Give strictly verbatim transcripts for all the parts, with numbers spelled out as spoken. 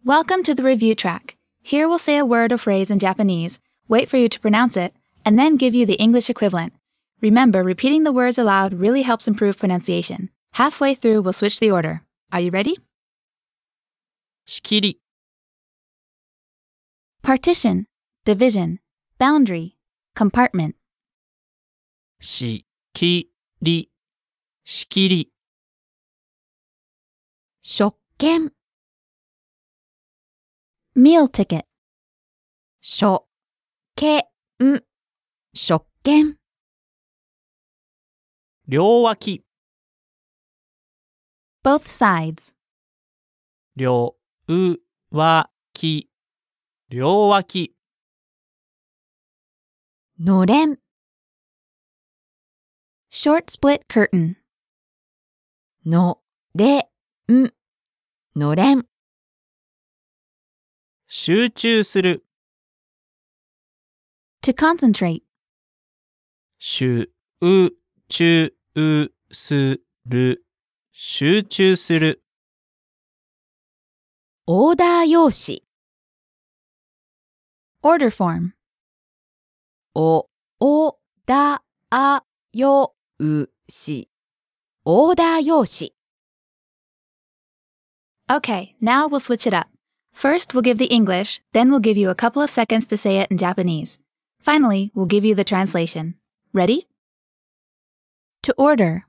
Welcome to the review track. Here we'll say a word or phrase in Japanese, wait for you to pronounce it, and then give you the English equivalent. Remember, repeating the words aloud really helps improve pronunciation. Halfway through, we'll switch the order. Are you ready? 仕切り Partition, division, boundary, compartment. しきり仕切り食券 Meal ticket. 食券食券両脇 Both sides. 両脇両脇のれん Short split curtain. のれんのれん集中する To concentrate. 集中する集中するオーダー用紙 Order form. おおだあようしオーダー用紙 Okay, now we'll switch it up. First, we'll give the English, then we'll give you a couple of seconds to say it in Japanese. Finally, we'll give you the translation. Ready? To order.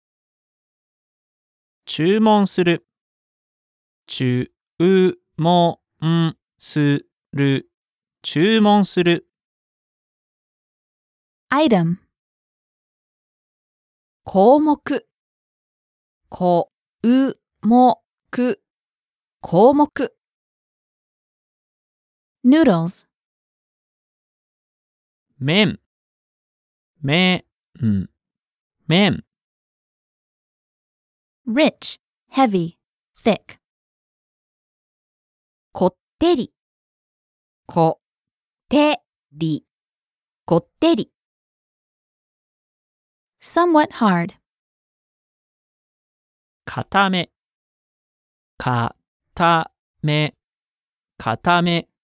注文する注文する注文する Item. 項目こうもく項目 Noodles. 麺麺麺 Rich, heavy, thick. こってりこってりこってり Somewhat hard. 固め固め固め